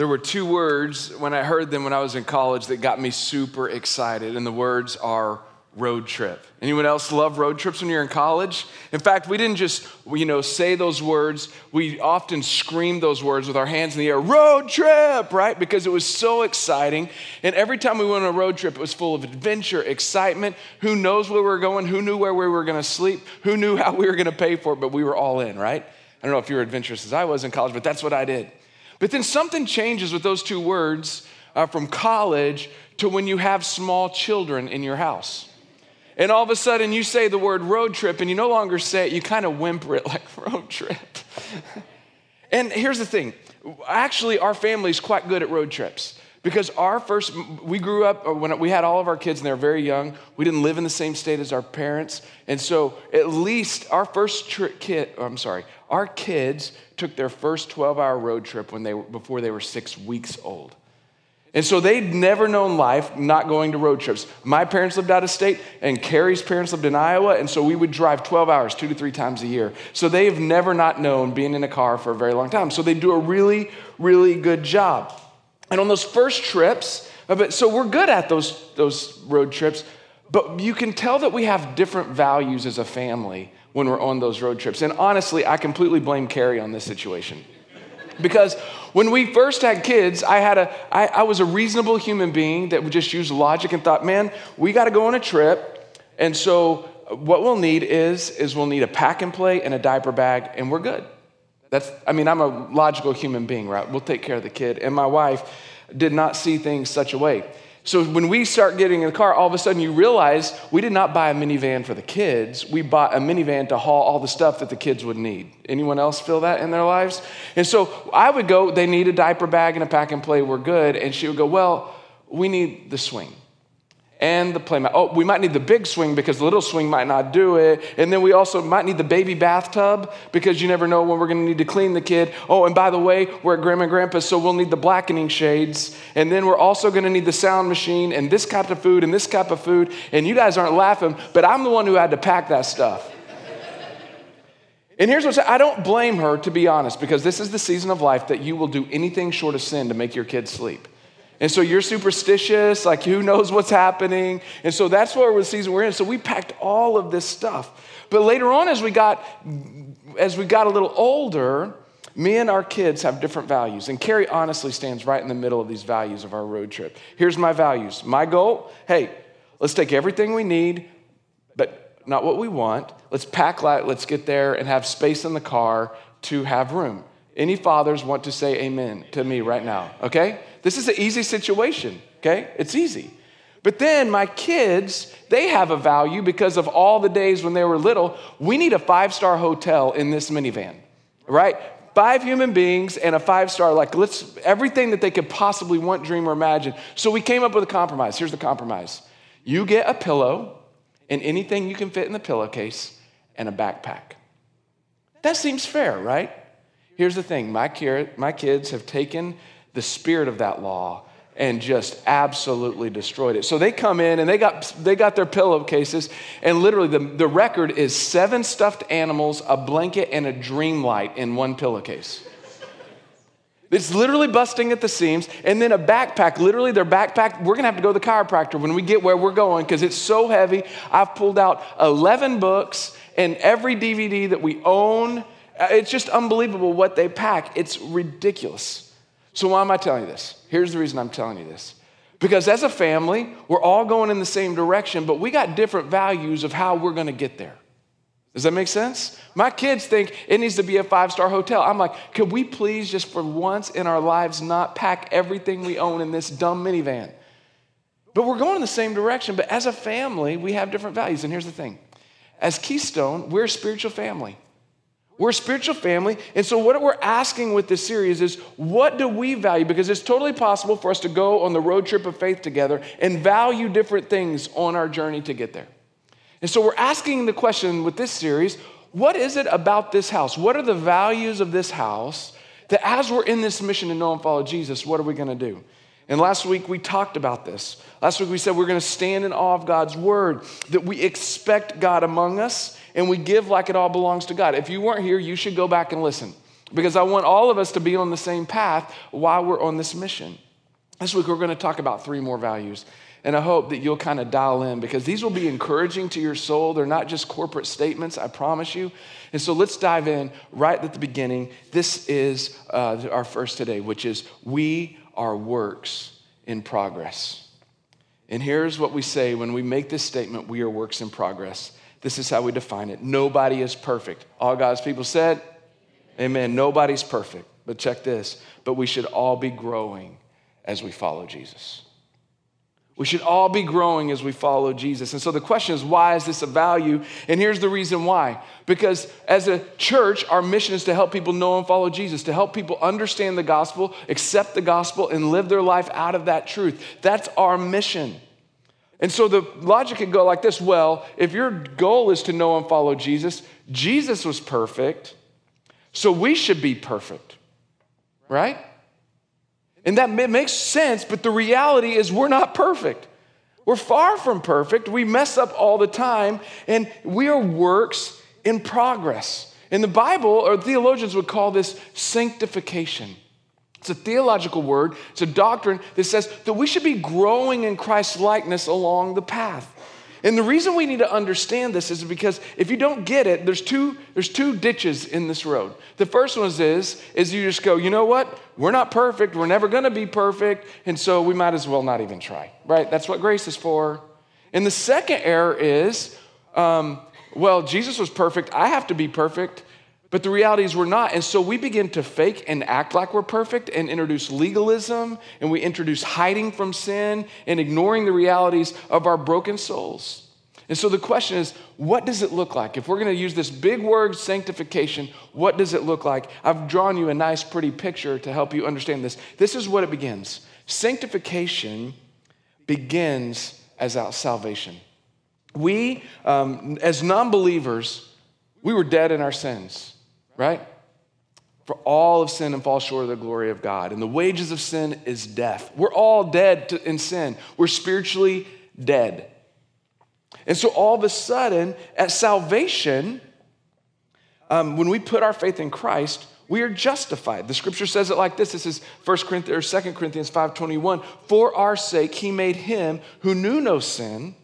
There were two words when I heard them when I was in college that got me super excited, and the words are road trip. Anyone else love road trips when you're in college? In fact, we didn't just, say those words. We often screamed those words with our hands in the air, road trip, right? Because it was so exciting. And every time we went on a road trip, it was full of adventure, excitement. Who knows where we were going? Who knew where we were going to sleep? Who knew how we were going to pay for it? But we were all in, right? I don't know if you were adventurous as I was in college, but that's what I did. But then something changes with those two words from college to when you have small children in your house. And all of a sudden you say the word road trip and you no longer say it, you kind of whimper it like road trip. And here's the thing. Actually, our family's quite good at road trips because we grew up when we had all of our kids and they were very young. We didn't live in the same state as our parents. And so at least our kids took their first 12-hour road trip before they were 6 weeks old. And so they'd never known life not going to road trips. My parents lived out of state, and Carrie's parents lived in Iowa, and so we would drive 12 hours 2 to 3 times a year. So they have never not known being in a car for a very long time. So they do a really, really good job. And on those first trips, so we're good at those road trips, but you can tell that we have different values as a family when we're on those road trips. And honestly, I completely blame Carrie on this situation. Because when we first had kids, I was a reasonable human being that would just use logic and thought, man, we got to go on a trip. And so what we'll need is we'll need a pack and play and a diaper bag, and we're good. I'm a logical human being, right? We'll take care of the kid. And my wife did not see things such a way. So when we start getting in the car, all of a sudden you realize we did not buy a minivan for the kids. We bought a minivan to haul all the stuff that the kids would need. Anyone else feel that in their lives? And so I would go, they need a diaper bag and a pack and play, we're good. And she would go, well, we need the swing and the play mat. Oh, we might need the big swing because the little swing might not do it. And then we also might need the baby bathtub because you never know when we're going to need to clean the kid. Oh, and by the way, we're at Grandma and Grandpa's, so we'll need the blackening shades. And then we're also going to need the sound machine and this type of food and this type of food. And you guys aren't laughing, but I'm the one who had to pack that stuff. And here's what I don't blame her, to be honest, because this is the season of life that you will do anything short of sin to make your kids sleep. And so you're superstitious, like who knows what's happening. And so that's what the season we're in. So we packed all of this stuff. But later on, as we got a little older, me and our kids have different values. And Carrie honestly stands right in the middle of these values of our road trip. Here's my values. My goal, hey, let's take everything we need, but not what we want. Let's pack light, let's get there and have space in the car to have room. Any fathers want to say amen to me right now, okay? This is an easy situation, okay? It's easy. But then my kids, they have a value because of all the days when they were little. We need a 5-star hotel in this minivan, right? 5 human beings and a 5-star, everything that they could possibly want, dream, or imagine. So we came up with a compromise. Here's the compromise. You get a pillow and anything you can fit in the pillowcase and a backpack. That seems fair, right? Here's the thing, my kids have taken the spirit of that law and just absolutely destroyed it. So they come in and they got their pillowcases, and literally the record is 7 stuffed animals, a blanket, and a dream light in one pillowcase. It's literally busting at the seams. And then a backpack, literally their backpack, we're gonna have to go to the chiropractor when we get where we're going because it's so heavy. I've pulled out 11 books and every DVD that we own. It's just unbelievable what they pack. It's ridiculous. So why am I telling you this? Here's the reason I'm telling you this. Because as a family, we're all going in the same direction, but we got different values of how we're going to get there. Does that make sense? My kids think it needs to be a 5-star hotel. I'm like, could we please just for once in our lives not pack everything we own in this dumb minivan? But we're going in the same direction. But as a family, we have different values. And here's the thing. As Keystone, we're a spiritual family. We're a spiritual family, and so what we're asking with this series is, what do we value? Because it's totally possible for us to go on the road trip of faith together and value different things on our journey to get there. And so we're asking the question with this series, what is it about this house? What are the values of this house that as we're in this mission to know and follow Jesus, what are we going to do? And last week we talked about this. Last week we said we're going to stand in awe of God's word, that we expect God among us, and we give like it all belongs to God. If you weren't here, you should go back and listen. because I want all of us to be on the same path while we're on this mission. This week, we're going to talk about 3 more values. And I hope that you'll kind of dial in because these will be encouraging to your soul. They're not just corporate statements, I promise you. And so let's dive in right at the beginning. This is our first today, which is we are works in progress. And here's what we say when we make this statement, we are works in progress. This is how we define it. Nobody is perfect. All God's people said, amen. Nobody's perfect. But check this. But we should all be growing as we follow Jesus. We should all be growing as we follow Jesus. And so the question is, why is this a value? And here's the reason why. Because as a church, our mission is to help people know and follow Jesus, to help people understand the gospel, accept the gospel, and live their life out of that truth. That's our mission. And so the logic could go like this. Well, if your goal is to know and follow Jesus, Jesus was perfect, so we should be perfect, right? And that makes sense, but the reality is we're not perfect. We're far from perfect. We mess up all the time, and we are works in progress. In the Bible, or theologians would call this sanctification. It's a theological word. It's a doctrine that says that we should be growing in Christ's likeness along the path. And the reason we need to understand this is because if you don't get it, there's two ditches in this road. The first one is you just go, you know what? We're not perfect. We're never going to be perfect. And so we might as well not even try, right? That's what grace is for. And the second error is, well, Jesus was perfect. I have to be perfect. But the reality is we're not. And so we begin to fake and act like we're perfect and introduce legalism, and we introduce hiding from sin and ignoring the realities of our broken souls. And so the question is, what does it look like? If we're going to use this big word, sanctification, what does it look like? I've drawn you a nice, pretty picture to help you understand this. This is what it begins. Sanctification begins as our salvation. We, as non-believers, we were dead in our sins. Right? For all of sin and fall short of the glory of God. And the wages of sin is death. We're all dead in sin. We're spiritually dead. And so all of a sudden, at salvation, when we put our faith in Christ, we are justified. The scripture says it like this. This is 2 Corinthians 5:21. For our sake, he made him who knew no sin,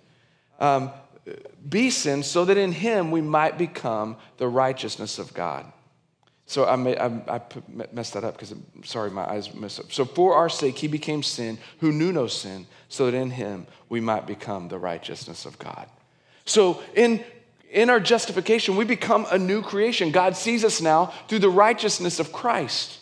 be sin, so that in him we might become the righteousness of God. So I messed that up because, sorry, my eyes messed up. So for our sake, he became sin who knew no sin, so that in him we might become the righteousness of God. So in our justification, we become a new creation. God sees us now through the righteousness of Christ.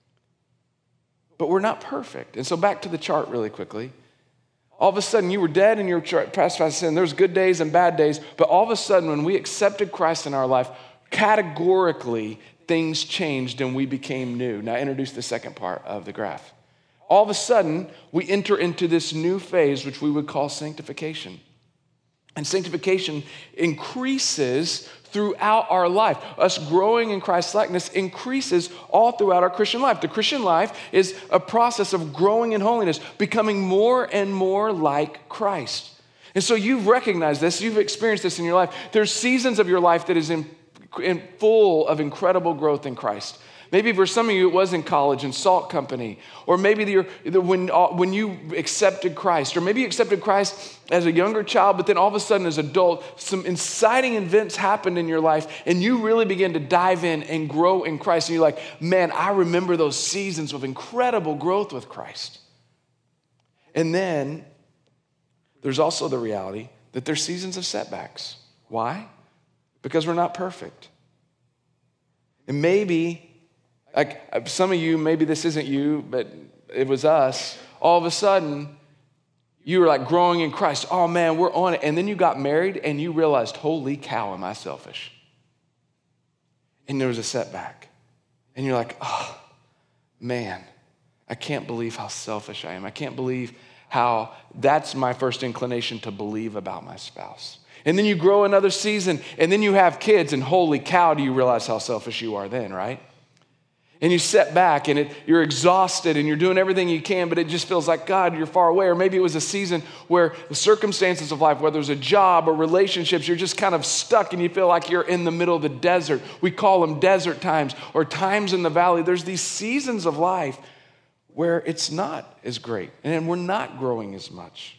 But we're not perfect. And so back to the chart really quickly. All of a sudden, you were dead in your past sin. There's good days and bad days. But all of a sudden, when we accepted Christ in our life, categorically, things changed and we became new. Now, introduce the second part of the graph. All of a sudden, we enter into this new phase, which we would call sanctification. And sanctification increases throughout our life. Us growing in Christ's likeness increases all throughout our Christian life. The Christian life is a process of growing in holiness, becoming more and more like Christ. And so you've recognized this, you've experienced this in your life. There's seasons of your life that is in full of incredible growth in Christ. Maybe for some of you, it was in college in Salt Company, or maybe when you accepted Christ, or maybe you accepted Christ as a younger child, but then all of a sudden as an adult, some inciting events happened in your life, and you really began to dive in and grow in Christ. And you're like, man, I remember those seasons of incredible growth with Christ. And then there's also the reality that there's seasons of setbacks. Why? Because we're not perfect. And maybe, like some of you, maybe this isn't you, but it was us. All of a sudden, you were like growing in Christ. Oh man, we're on it. And then you got married and you realized, holy cow, am I selfish? And there was a setback. And you're like, oh man, I can't believe how selfish I am. I can't believe how that's my first inclination to believe about my spouse. And then you grow another season, and then you have kids, and holy cow, do you realize how selfish you are then, right? And you sit back and you're exhausted and you're doing everything you can, but it just feels like, God, you're far away. Or maybe it was a season where the circumstances of life, whether it's a job or relationships, you're just kind of stuck and you feel like you're in the middle of the desert. We call them desert times or times in the valley. There's these seasons of life where it's not as great and we're not growing as much.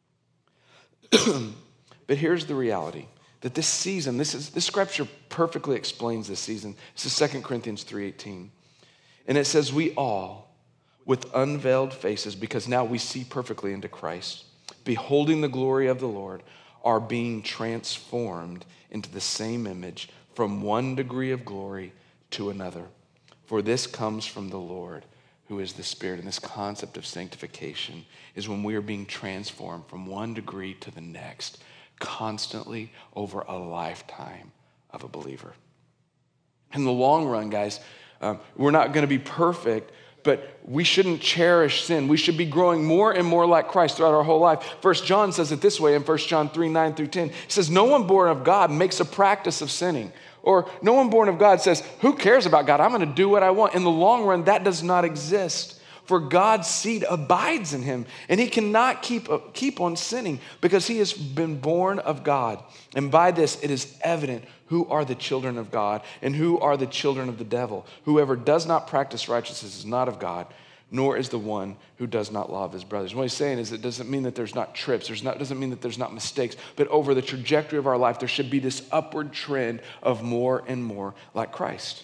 But here's the reality. That this season, this scripture perfectly explains this season. This is 2 Corinthians 3:18. And it says, we all, with unveiled faces, because now we see perfectly into Christ, beholding the glory of the Lord, are being transformed into the same image from one degree of glory to another. For this comes from the Lord, who is the Spirit. And this concept of sanctification is when we are being transformed from one degree to the next, constantly over a lifetime of a believer. In the long run, guys, we're not going to be perfect, but we shouldn't cherish sin. We should be growing more and more like Christ throughout our whole life. 1 John says it this way in 1 John 3:9-10. He says, no one born of God makes a practice of sinning. Or no one born of God says, who cares about God? I'm going to do what I want. In the long run, that does not exist. For God's seed abides in him, and he cannot keep on sinning because he has been born of God. And by this, it is evident who are the children of God and who are the children of the devil. Whoever does not practice righteousness is not of God, nor is the one who does not love his brothers. What he's saying is it doesn't mean that there's not trips. Doesn't mean that there's not mistakes. But over the trajectory of our life, there should be this upward trend of more and more like Christ.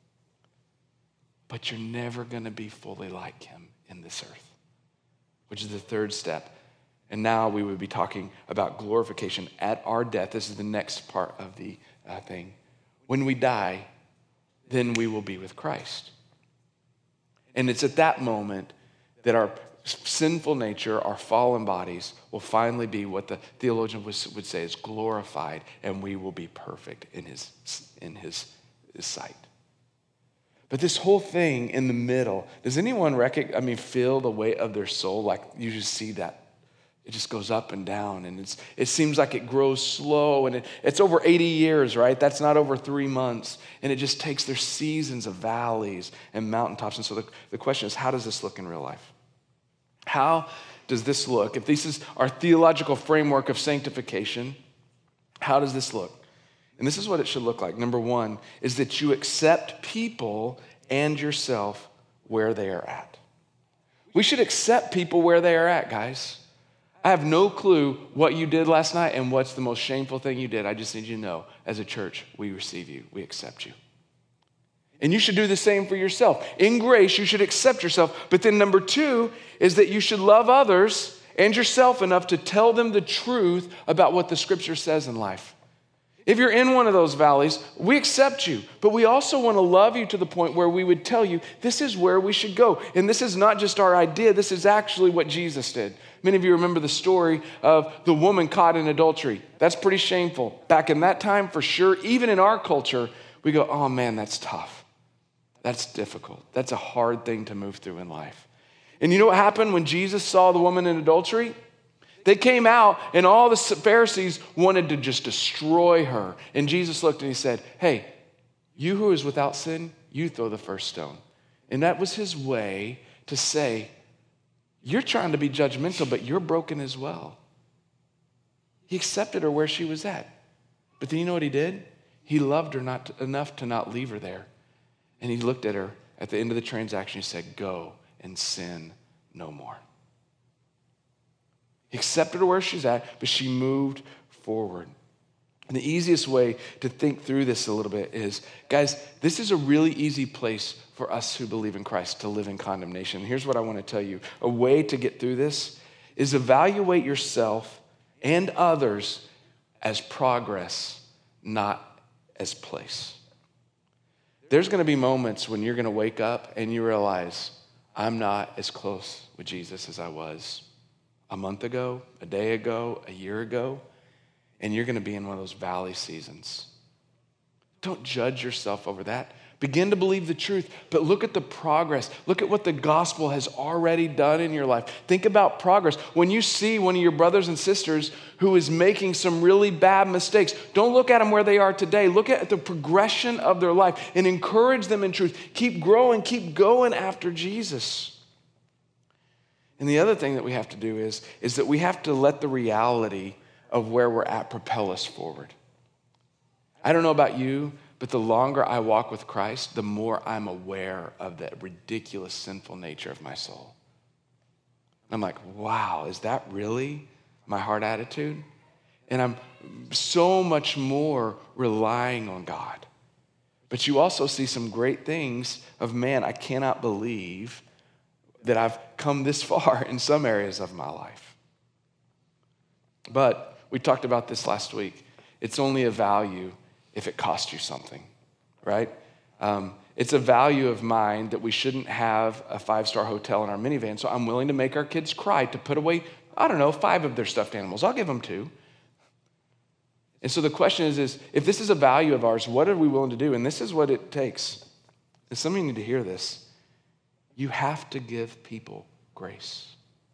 But you're never going to be fully like him in this earth, which is the third step. And now we would be talking about glorification at our death. This is the next part of the thing. When we die, then we will be with Christ. And it's at that moment that our sinful nature, our fallen bodies, will finally be what the theologian would say is glorified, and we will be perfect in his sight. But this whole thing in the middle, does anyone feel the weight of their soul? Like you just see that. It just goes up and down, and it seems like it grows slow, and it's over 80 years, right? That's not over 3 months. And it just takes their seasons of valleys and mountaintops. And so the question is, how does this look in real life? How does this look? If this is our theological framework of sanctification, how does this look? And this is what it should look like. Number one is that you accept people and yourself where they are at. We should accept people where they are at, guys. I have no clue what you did last night and what's the most shameful thing you did. I just need you to know, as a church, we receive you. We accept you. And you should do the same for yourself. In grace, you should accept yourself. But then number two is that you should love others and yourself enough to tell them the truth about what the scripture says in life. If you're in one of those valleys, we accept you, but we also want to love you to the point where we would tell you, this is where we should go. And this is not just our idea, this is actually what Jesus did. Many of you remember the story of the woman caught in adultery. That's pretty shameful. Back in that time, for sure, even in our culture, we go, oh man, that's tough. That's difficult. That's a hard thing to move through in life. And you know what happened when Jesus saw the woman in adultery? They came out and all the Pharisees wanted to just destroy her. And Jesus looked and he said, hey, you who is without sin, you throw the first stone. And that was his way to say, you're trying to be judgmental, but you're broken as well. He accepted her where she was at. But then you know what he did? He loved her not enough to not leave her there. And he looked at her at the end of the transaction. He said, go and sin no more. He accepted her where she's at, but she moved forward. And the easiest way to think through this a little bit is, guys, this is a really easy place for us who believe in Christ to live in condemnation. Here's what I want to tell you. A way to get through this is evaluate yourself and others as progress, not as place. There's going to be moments when you're going to wake up and you realize, I'm not as close with Jesus as I was a month ago, a day ago, a year ago, and you're going to be in one of those valley seasons. Don't judge yourself over that, Begin to believe the truth, but look at the progress. Look at what the gospel has already done in your life. Think about progress. When you see one of your brothers and sisters who is making some really bad mistakes, don't look at them where they are today. Look at the progression of their life and encourage them in truth. Keep growing, keep going after Jesus. And the other thing that we have to do is that we have to let the reality of where we're at propel us forward. I don't know about you, but the longer I walk with Christ, the more I'm aware of the ridiculous sinful nature of my soul. I'm like, wow, is that really my heart attitude? And I'm so much more relying on God. But you also see some great things of, man, I cannot believe that I've come this far in some areas of my life. But we talked about this last week. It's only a value if it costs you something, right? It's a value of mine that we shouldn't have a 5-star hotel in our minivan, so I'm willing to make our kids cry to put away, 5 of their stuffed animals. I'll give them 2. And so the question is if this is a value of ours, what are we willing to do? And this is what it takes. And some of you need to hear this. You have to give people grace.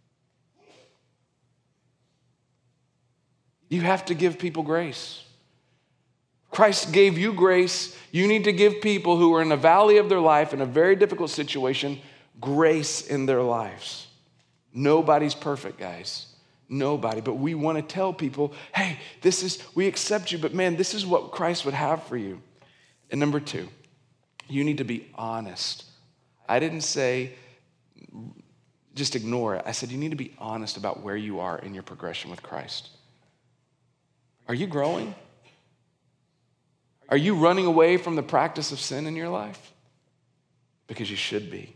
You have to give people grace. Christ gave you grace. You need to give people who are in a valley of their life, in a very difficult situation, grace in their lives. Nobody's perfect, guys. Nobody. But we want to tell people, hey, we accept you, but man, this is what Christ would have for you. And number 2, you need to be honest. I didn't say just ignore it. I said you need to be honest about where you are in your progression with Christ. Are you growing? Are you running away from the practice of sin in your life? Because you should be.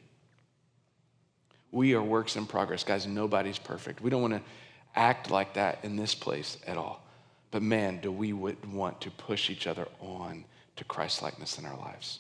We are works in progress. Guys, nobody's perfect. We don't want to act like that in this place at all. But man, do we want to push each other on to Christ-likeness in our lives.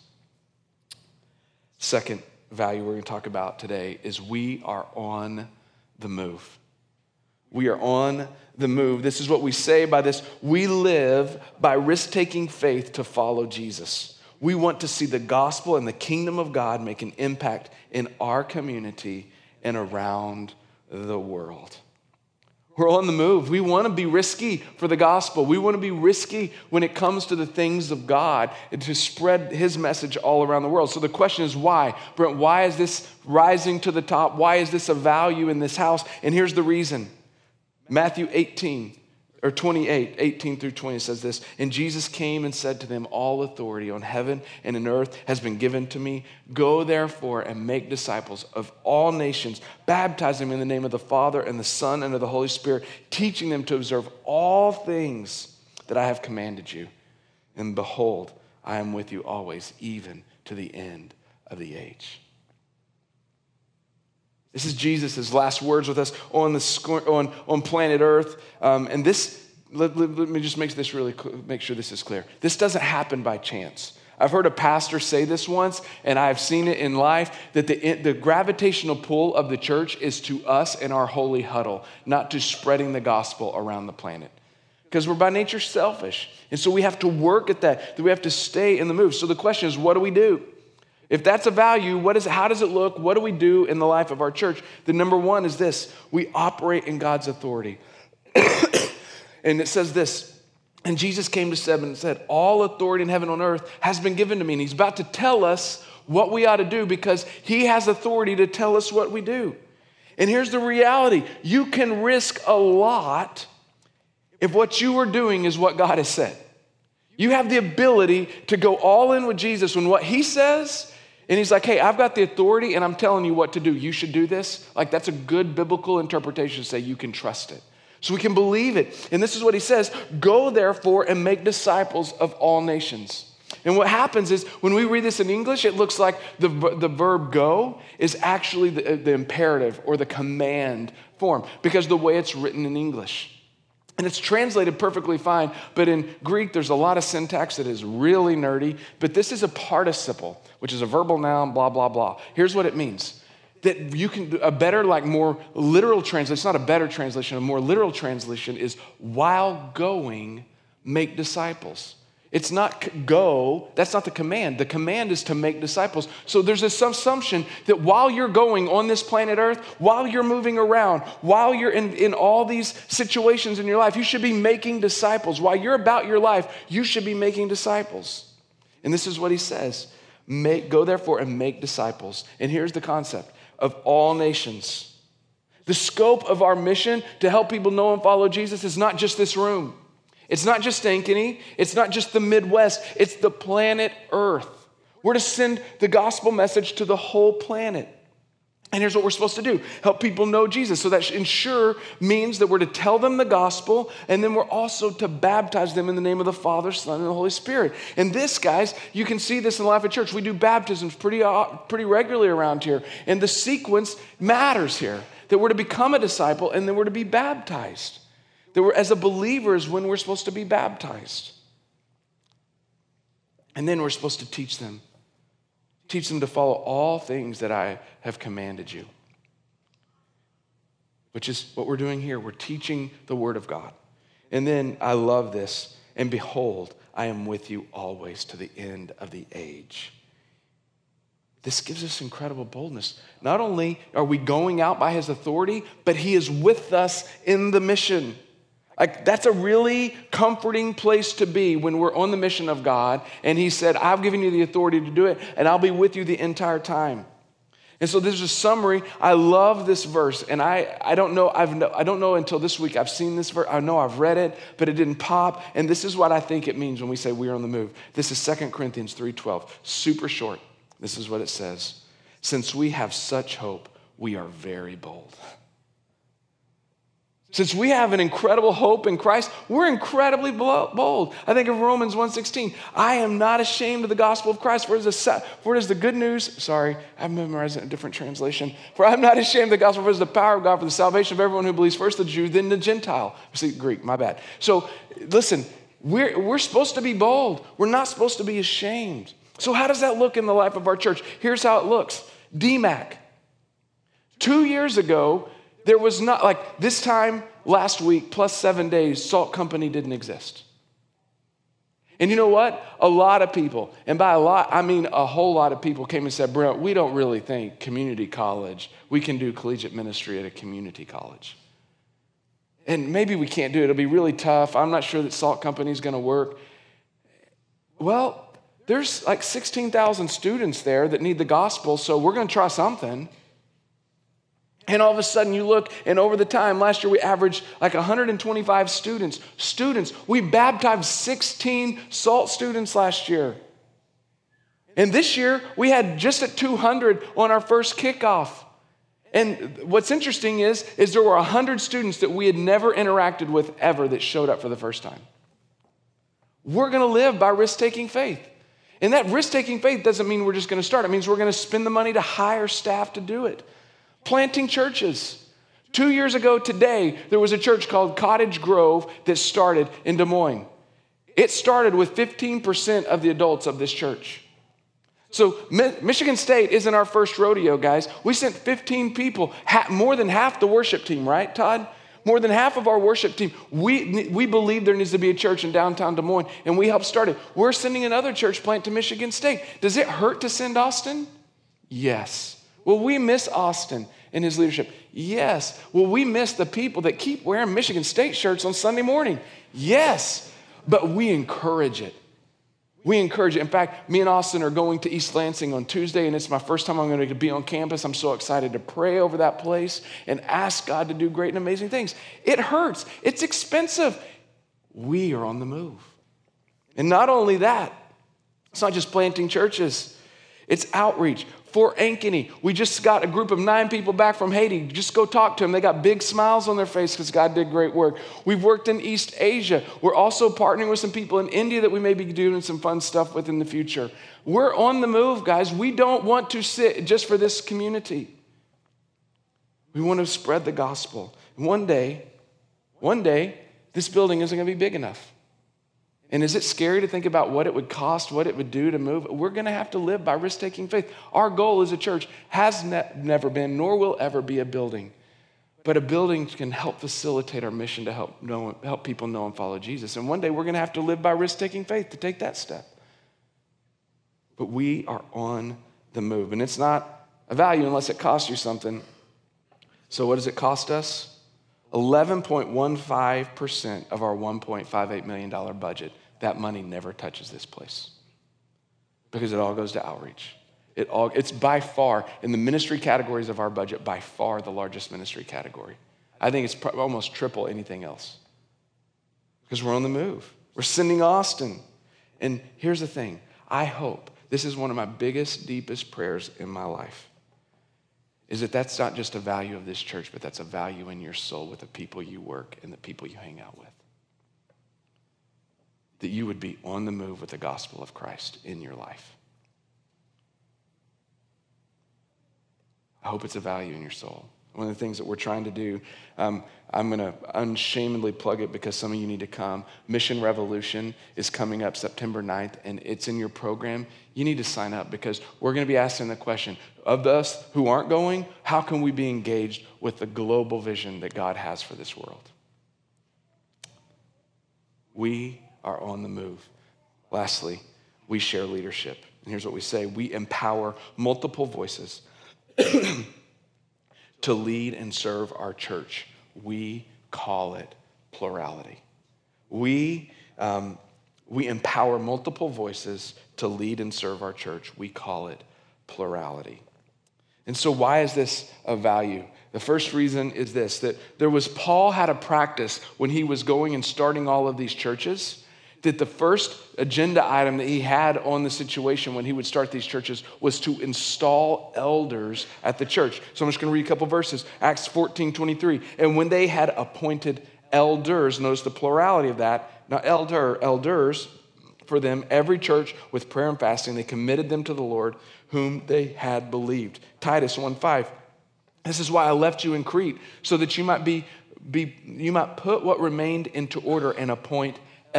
Second value we're going to talk about today is we are on the move. We are on the move. This is what we say by this. We live by risk-taking faith to follow Jesus. We want to see the gospel and the kingdom of God make an impact in our community and around the world. We're on the move. We want to be risky for the gospel. We want to be risky when it comes to the things of God and to spread his message all around the world. So the question is why? Brent, why is this rising to the top? Why is this a value in this house? And here's the reason. Matthew 28, 18 through 20 says this, and Jesus came and said to them, all authority on heaven and on earth has been given to me. Go therefore and make disciples of all nations, baptizing them in the name of the Father and the Son and of the Holy Spirit, teaching them to observe all things that I have commanded you. And behold, I am with you always, even to the end of the age. This is Jesus' last words with us on planet Earth. And this, let me just make sure this is clear. This doesn't happen by chance. I've heard a pastor say this once, and I've seen it in life, that the gravitational pull of the church is to us and our holy huddle, not to spreading the gospel around the planet. Because we're by nature selfish. And so we have to work at that. We have to stay in the move. So the question is, what do we do? If that's a value, how does it look? What do we do in the life of our church? The number 1 is this. We operate in God's authority. And it says this, and Jesus came to 7 and said, all authority in heaven and on earth has been given to me. And he's about to tell us what we ought to do because he has authority to tell us what we do. And here's the reality. You can risk a lot if what you are doing is what God has said. You have the ability to go all in with Jesus when what he says. And he's like, hey, I've got the authority and I'm telling you what to do. You should do this. Like that's a good biblical interpretation to say you can trust it. So we can believe it. And this is what he says, go therefore and make disciples of all nations. And what happens is when we read this in English, it looks like the verb go is actually the imperative or the command form because the way it's written in English. And it's translated perfectly fine, but in Greek, there's a lot of syntax that is really nerdy, but this is a participle, which is a verbal noun, blah, blah, blah. Here's what it means. That you can, a better, more literal translation, it's not a better translation, a more literal translation is while going, make disciples. It's not go, that's not the command. The command is to make disciples. So there's this assumption that while you're going on this planet Earth, while you're moving around, while you're in all these situations in your life, you should be making disciples. While you're about your life, you should be making disciples. And this is what he says, go therefore and make disciples. And here's the concept, of all nations. The scope of our mission to help people know and follow Jesus is not just this room. It's not just Ankeny. It's not just the Midwest. It's the planet Earth. We're to send the gospel message to the whole planet. And here's what we're supposed to do. Help people know Jesus. So that ensure means that we're to tell them the gospel, and then we're also to baptize them in the name of the Father, Son, and the Holy Spirit. And this, guys, you can see this in the life of church. We do baptisms pretty regularly around here. And the sequence matters here. That we're to become a disciple, and then we're to be baptized. That we're, as a believer, is when we're supposed to be baptized. And then we're supposed to teach them to follow all things that I have commanded you. Which is what we're doing here. We're teaching the word of God. And then I love this. And behold, I am with you always to the end of the age. This gives us incredible boldness. Not only are we going out by his authority, but he is with us in the mission. Like, that's a really comforting place to be when we're on the mission of God. And he said, I've given you the authority to do it, and I'll be with you the entire time. And so this is a summary. I love this verse. And I don't know until this week I've seen this verse. I know I've read it, but it didn't pop. And this is what I think it means when we say we're on the move. This is 2 Corinthians 3:12. Super short. This is what it says. Since we have such hope, we are very bold. Since we have an incredible hope in Christ, we're incredibly bold. I think of Romans 1:16. I am not ashamed of the gospel of Christ. For it is the good news. Sorry, I've memorized it in a different translation. For I'm not ashamed of the gospel, for it is the power of God for the salvation of everyone who believes, first the Jew, then the Gentile. See, Greek, my bad. So listen, we're supposed to be bold. We're not supposed to be ashamed. So how does that look in the life of our church? Here's how it looks. DMAC. 2 years ago, there was not, like this time last week, plus 7 days, Salt Company didn't exist. And you know what? A lot of people, and by a lot, I mean a whole lot of people came and said, Brent, we don't really think community college, we can do collegiate ministry at a community college. And maybe we can't do it. It'll be really tough. I'm not sure that Salt Company is going to work. Well, there's like 16,000 students there that need the gospel, so we're going to try something. And all of a sudden you look, and over the time, last year we averaged like 125 students. We baptized 16 SALT students last year. And this year we had just at 200 on our first kickoff. And what's interesting is there were 100 students that we had never interacted with ever that showed up for the first time. We're going to live by risk-taking faith. And that risk-taking faith doesn't mean we're just going to start. It means we're going to spend the money to hire staff to do it. Planting churches. 2 years ago today, there was a church called Cottage Grove that started in Des Moines. It started with 15% of the adults of this church. So Michigan State isn't our first rodeo, guys. We sent 15 people, more than half the worship team, right, Todd? More than half of our worship team. We believe there needs to be a church in downtown Des Moines, and we helped start it. We're sending another church plant to Michigan State. Does it hurt to send Austin? Yes. Will we miss Austin and his leadership? Yes. Will we miss the people that keep wearing Michigan State shirts on Sunday morning? Yes. But we encourage it. We encourage it. In fact, me and Austin are going to East Lansing on Tuesday, and it's my first time I'm going to be on campus. I'm so excited to pray over that place and ask God to do great and amazing things. It hurts. It's expensive. We are on the move. And not only that, it's not just planting churches. It's outreach. For Ankeny, we just got a group of 9 people back from Haiti. Just go talk to them. They got big smiles on their face because God did great work. We've worked in East Asia. We're also partnering with some people in India that we may be doing some fun stuff with in the future. We're on the move, guys. We don't want to sit just for this community. We want to spread the gospel. One day, this building isn't going to be big enough. And is it scary to think about what it would cost, what it would do to move? We're going to have to live by risk-taking faith. Our goal as a church has never been, nor will ever be, a building. But a building can help facilitate our mission to help people know and follow Jesus. And one day we're going to have to live by risk-taking faith to take that step. But we are on the move. And it's not a value unless it costs you something. So what does it cost us? 11.15% of our $1.58 million budget. That money never touches this place because it all goes to outreach. It's by far, in the ministry categories of our budget, by far the largest ministry category. I think it's almost triple anything else because we're on the move. We're sending Austin. And here's the thing. I hope, this is one of my biggest, deepest prayers in my life, is that that's not just a value of this church, but that's a value in your soul with the people you work and the people you hang out with. That you would be on the move with the gospel of Christ in your life. I hope it's a value in your soul. One of the things that we're trying to do, I'm going to unashamedly plug it because some of you need to come. Mission Revolution is coming up September 9th, and it's in your program. You need to sign up because we're going to be asking the question, of us who aren't going, how can we be engaged with the global vision that God has for this world? We are on the move. Lastly, we share leadership. And here's what we say. We empower multiple voices to lead and serve our church. We call it plurality. We empower multiple voices to lead and serve our church. We call it plurality. And so why is this a value? The first reason is this, that Paul had a practice when he was going and starting all of these churches, that the first agenda item that he had on the situation when he would start these churches was to install elders at the church. So I'm just going to read a couple verses. Acts 14:23. And when they had appointed elders, notice the plurality of that, not elders, for them, every church with prayer and fasting, they committed them to the Lord whom they had believed. Titus 1:5. This is why I left you in Crete, so that you might you might put what remained into order and appoint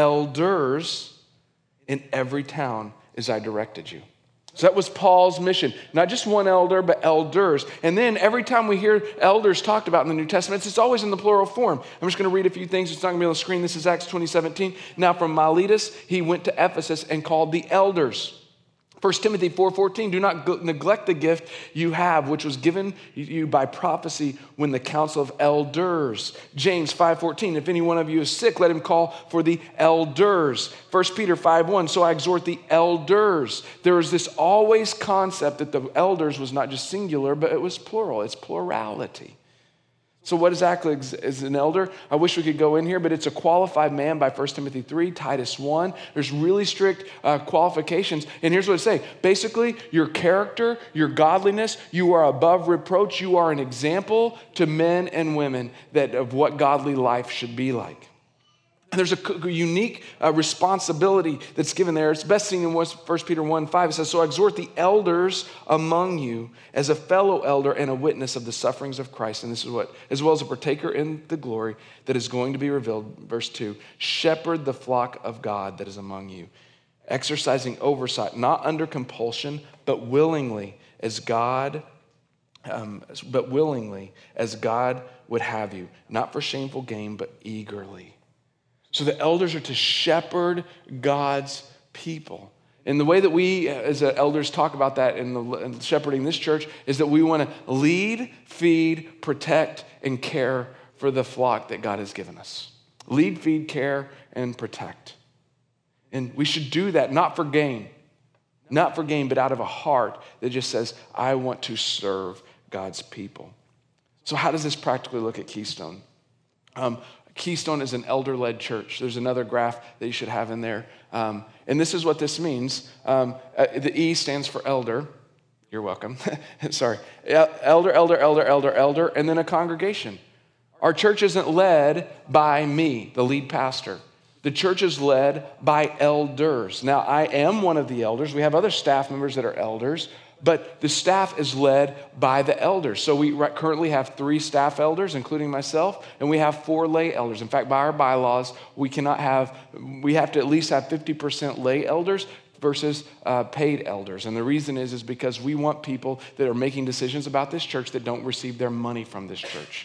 elders in every town as I directed you. So that was Paul's mission. Not just one elder, but elders. And then every time we hear elders talked about in the New Testament, it's always in the plural form. I'm just going to read a few things. It's not going to be on the screen. This is Acts 20:17. Now from Miletus, he went to Ephesus and called the elders. 1 Timothy 4:14, do not neglect the gift you have, which was given you by prophecy when the council of elders. James 5:14, if any one of you is sick, let him call for the elders. 1 Peter 5:1, so I exhort the elders. There is this always concept that the elders was not just singular, but it was plural. It's plurality. So what exactly is an elder? I wish we could go in here, but it's a qualified man by 1 Timothy 3, Titus 1. There's really strict qualifications. And here's what it says. Basically, your character, your godliness, you are above reproach. You are an example to men and women of what godly life should be like. And there's a unique responsibility that's given there. It's best seen in 1 Peter 1:5. It says, so I exhort the elders among you as a fellow elder and a witness of the sufferings of Christ. And this is what, as well as a partaker in the glory that is going to be revealed. Verse 2, shepherd the flock of God that is among you, exercising oversight, not under compulsion, but willingly as God would have you, not for shameful gain, but eagerly. So the elders are to shepherd God's people. And the way that we as elders talk about that in shepherding this church is that we want to lead, feed, protect, and care for the flock that God has given us. Lead, feed, care, and protect. And we should do that not for gain, but out of a heart that just says, I want to serve God's people. So how does this practically look at Keystone? Keystone is an elder-led church. There's another graph that you should have in there. And this is what this means. The E stands for elder. You're welcome. Sorry. Elder, and then a congregation. Our church isn't led by me, the lead pastor. The church is led by elders. Now, I am one of the elders. We have other staff members that are elders, but the staff is led by the elders. So we currently have 3 staff elders, including myself, and we have 4 lay elders. In fact, by our bylaws, we have to at least have 50% lay elders versus paid elders. And the reason is because we want people that are making decisions about this church that don't receive their money from this church.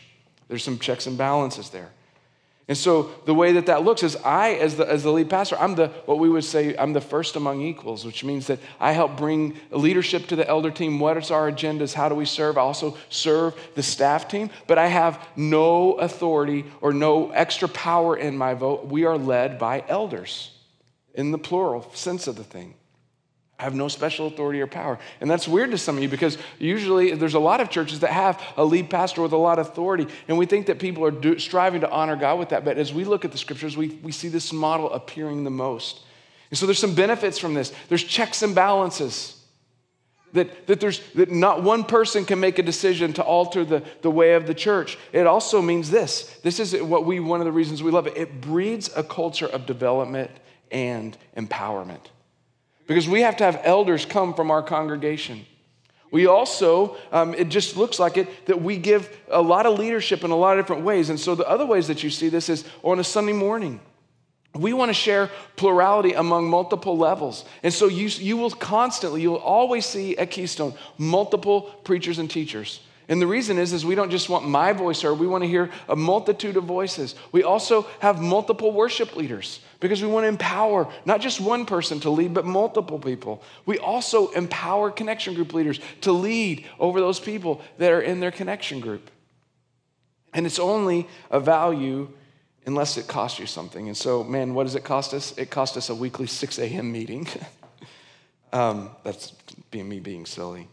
There's some checks and balances there. And so the way that looks is I, as the lead pastor, I'm the first among equals, which means that I help bring leadership to the elder team. What is our agendas? How do we serve? I also serve the staff team, but I have no authority or no extra power in my vote. We are led by elders in the plural sense of the thing. I have no special authority or power. And that's weird to some of you because usually there's a lot of churches that have a lead pastor with a lot of authority. And we think that people are striving to honor God with that. But as we look at the scriptures, we see this model appearing the most. And so there's some benefits from this. There's checks and balances. That not one person can make a decision to alter the way of the church. It also means this. This is one of the reasons we love it. It breeds a culture of development and empowerment. Because we have to have elders come from our congregation. We also, it just looks like it, that we give a lot of leadership in a lot of different ways. And so the other ways that you see this is on a Sunday morning. We want to share plurality among multiple levels. And so you will always see at Keystone multiple preachers and teachers. And the reason is we don't just want my voice heard, we want to hear a multitude of voices. We also have multiple worship leaders because we want to empower not just one person to lead, but multiple people. We also empower connection group leaders to lead over those people that are in their connection group. And it's only a value unless it costs you something. And so, man, what does it cost us? It cost us a weekly 6 a.m. meeting. That's me being silly.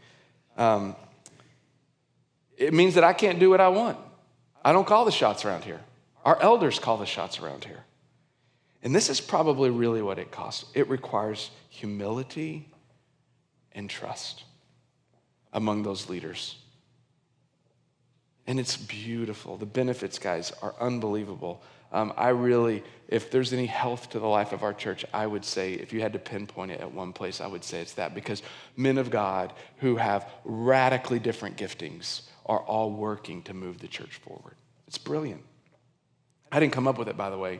It means that I can't do what I want. I don't call the shots around here. Our elders call the shots around here. And this is probably really what it costs. It requires humility and trust among those leaders. And it's beautiful. The benefits, guys, are unbelievable. If there's any health to the life of our church, I would say, if you had to pinpoint it at one place, I would say it's that. Because men of God who have radically different giftings are all working to move the church forward. It's brilliant. I didn't come up with it, by the way.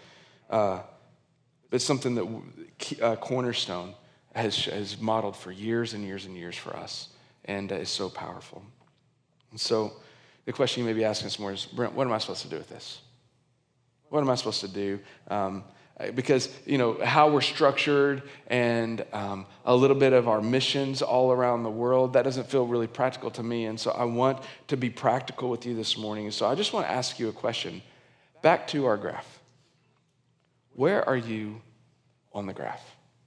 It's something that Cornerstone has modeled for years and years and years for us, and is so powerful. And so the question you may be asking this morning is, Brent, what am I supposed to do with this? What am I supposed to do? Because, how we're structured and a little bit of our missions all around the world, that doesn't feel really practical to me. And so I want to be practical with you this morning. And so I just want to ask you a question. Back to our graph. Where are you on the graph?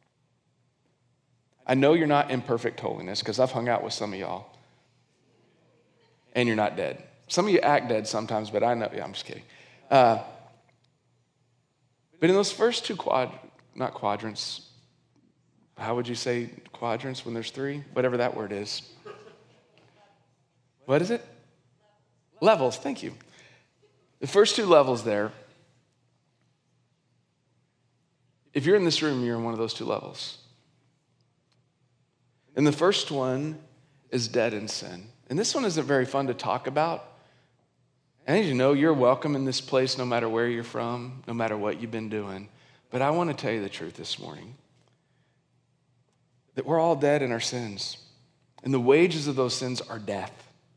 I know you're not in perfect holiness because I've hung out with some of y'all. And you're not dead. Some of you act dead sometimes, but I know, I'm just kidding. But in those first two quadrants, how would you say quadrants when there's three? Whatever that word is. What is it? Levels, thank you. The first two levels there, if you're in this room, you're in one of those two levels. And the first one is dead in sin. And this one isn't very fun to talk about. I need you to know you're welcome in this place no matter where you're from, no matter what you've been doing. But I want to tell you the truth this morning. That we're all dead in our sins. And the wages of those sins are death.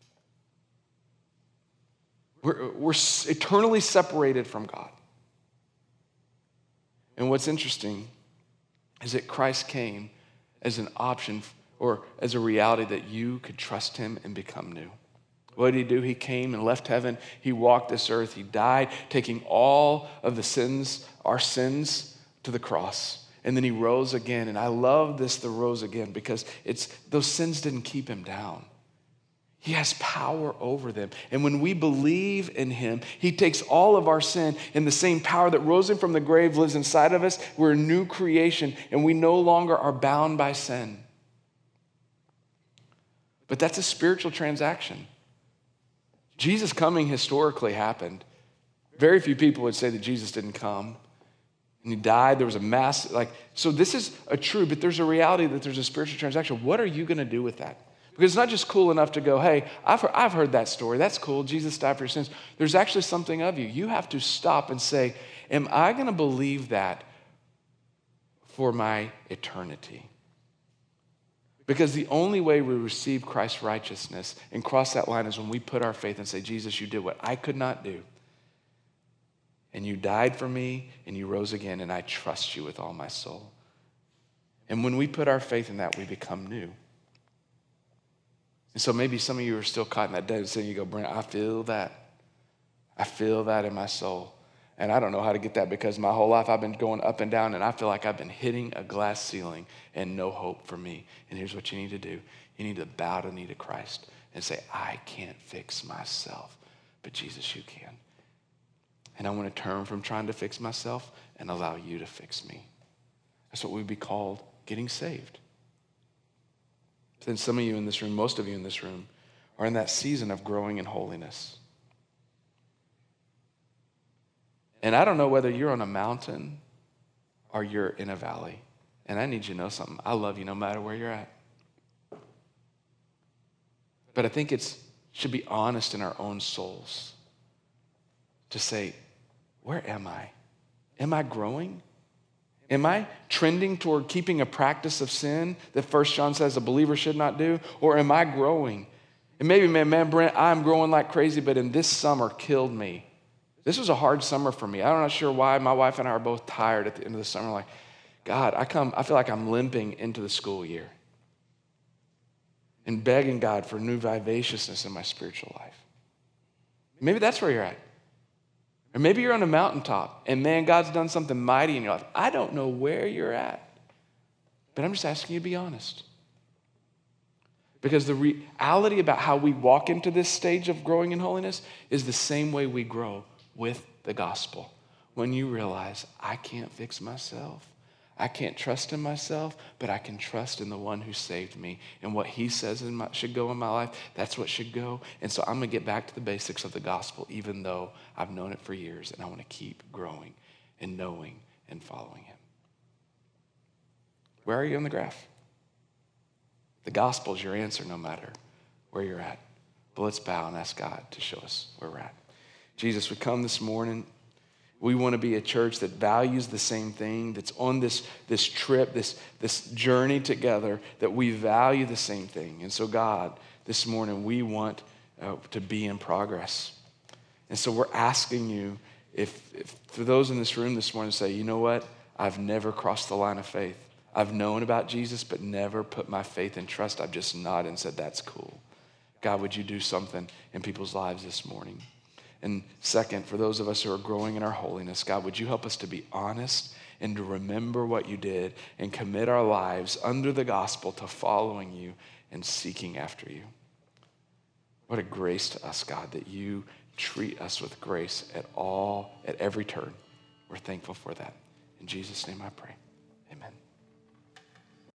We're eternally separated from God. And what's interesting is that Christ came as an option or as a reality that you could trust him and become new. What did he do? He came and left heaven. He walked this earth. He died, taking all of the sins, our sins, to the cross. And then he rose again. And I love the rose again, because those sins didn't keep him down. He has power over them. And when we believe in him, he takes all of our sin, and the same power that rose him from the grave lives inside of us. We're a new creation, and we no longer are bound by sin. But that's a spiritual transaction. Jesus coming historically happened. Very few people would say that Jesus didn't come. And he died. There was a mass, so this is a true, but there's a reality that there's a spiritual transaction. What are you going to do with that? Because it's not just cool enough to go, hey, I've heard that story. That's cool. Jesus died for your sins. There's actually something of you. You have to stop and say, am I going to believe that for my eternity? Because the only way we receive Christ's righteousness and cross that line is when we put our faith and say, Jesus, you did what I could not do. And you died for me, and you rose again, and I trust you with all my soul. And when we put our faith in that, we become new. And so maybe some of you are still caught in that dead sin. You go, Brent, I feel that. I feel that in my soul. And I don't know how to get that because my whole life I've been going up and down, and I feel like I've been hitting a glass ceiling and no hope for me. And here's what you need to do. You need to bow the knee to Christ and say, I can't fix myself, but Jesus, you can. And I want to turn from trying to fix myself and allow you to fix me. That's what we'd be called getting saved. Then some of you in this room, most of you in this room, are in that season of growing in holiness. And I don't know whether you're on a mountain or you're in a valley. And I need you to know something. I love you no matter where you're at. But I think it should be honest in our own souls to say, where am I? Am I growing? Am I trending toward keeping a practice of sin that 1 John says a believer should not do? Or am I growing? And maybe, man, Brent, I'm growing like crazy, but in this summer killed me. This was a hard summer for me. I'm not sure why. My wife and I are both tired at the end of the summer. Like, God, I feel like I'm limping into the school year and begging God for new vivaciousness in my spiritual life. Maybe that's where you're at. Or maybe you're on a mountaintop and man, God's done something mighty in your life. I don't know where you're at, but I'm just asking you to be honest. Because the reality about how we walk into this stage of growing in holiness is the same way we grow with the gospel. When you realize, I can't fix myself. I can't trust in myself, but I can trust in the one who saved me. And what he says should go in my life, that's what should go. And so I'm going to get back to the basics of the gospel, even though I've known it for years, and I want to keep growing and knowing and following him. Where are you on the graph? The gospel is your answer no matter where you're at. But let's bow and ask God to show us where we're at. Jesus, we come this morning. We want to be a church that values the same thing, that's on this trip, this journey together, that we value the same thing. And so, God, this morning we want to be in progress. And so we're asking you, if for those in this room this morning say, you know what, I've never crossed the line of faith. I've known about Jesus, but never put my faith and trust. I've just nodded and said, that's cool. God, would you do something in people's lives this morning? And second, for those of us who are growing in our holiness, God, would you help us to be honest and to remember what you did and commit our lives under the gospel to following you and seeking after you? What a grace to us, God, that you treat us with grace at every turn. We're thankful for that. In Jesus' name I pray.